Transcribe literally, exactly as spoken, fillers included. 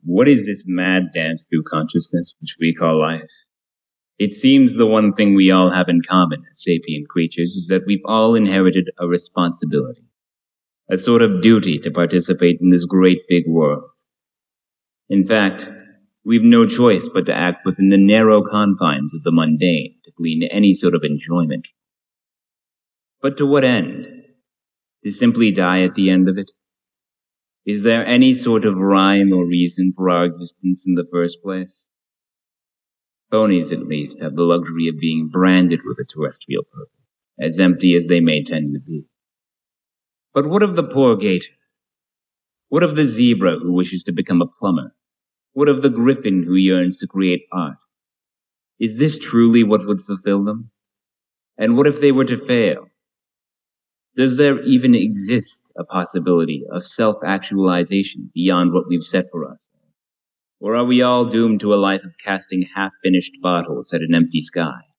What is this mad dance through consciousness which we call life? It seems the one thing we all have in common as sapient creatures is that we've all inherited a responsibility, a sort of duty to participate in this great big world. In fact, we've no choice but to act within the narrow confines of the mundane to glean any sort of enjoyment. But to what end? To simply die at the end of it? Is there any sort of rhyme or reason for our existence in the first place? Ponies, at least, have the luxury of being branded with a terrestrial purpose, as empty as they may tend to be. But what of the poor gator? What of the zebra who wishes to become a plumber? What of the griffin who yearns to create art? Is this truly what would fulfill them? And what if they were to fail? Does there even exist a possibility of self-actualization beyond what we've set for us? Or are we all doomed to a life of casting half-finished bottles at an empty sky?